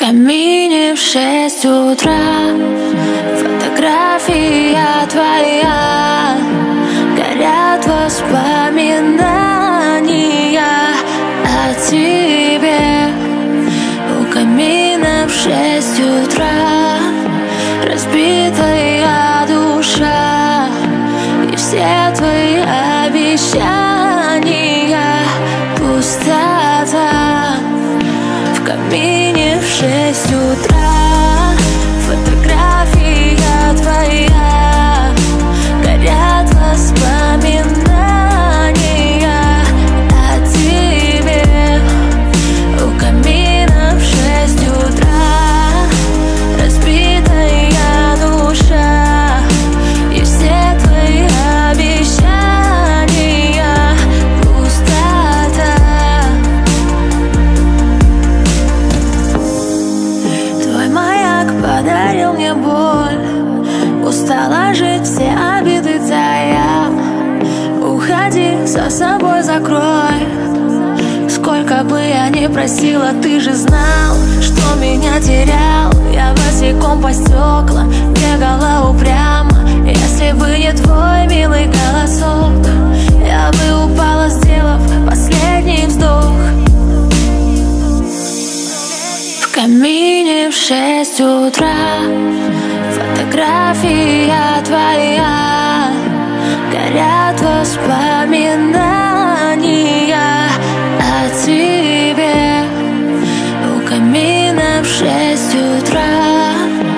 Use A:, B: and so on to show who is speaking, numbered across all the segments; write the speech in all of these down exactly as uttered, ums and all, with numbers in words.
A: камине в шесть утра фотография твоя, горят воспоминания о тебе. У камина в шесть утра разбитая душа, и все твои обещания пустота. В камине в шесть утра фотография твоя, горят воспоминания о тебе. У камина в шесть утра разбитая душа, и все твои обещания пустота. Твой маяк подарил мне боль, устала жить, все обиды тая. Уходи, за собой закрой. Сколько бы я ни просила, ты же знал, что меня терял. Я босиком по стеклам бегала упрямо. Если бы не твой милый голосок, я бы упала, сделав последний вздох. В камине в шесть утра фотография твоя, горят воспоминания о тебе. У камина в шесть утра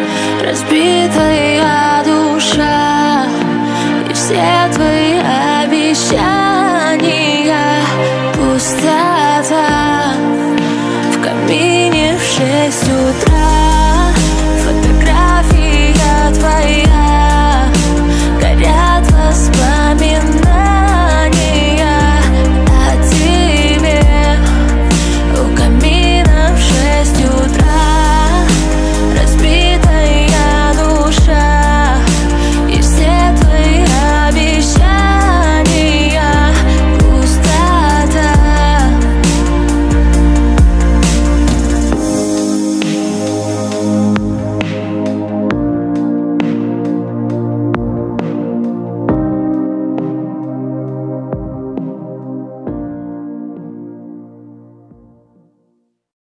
A: разбитая душа, и все твои обещания пустота. В камине в шесть утра фотография твоя, горят воспоминания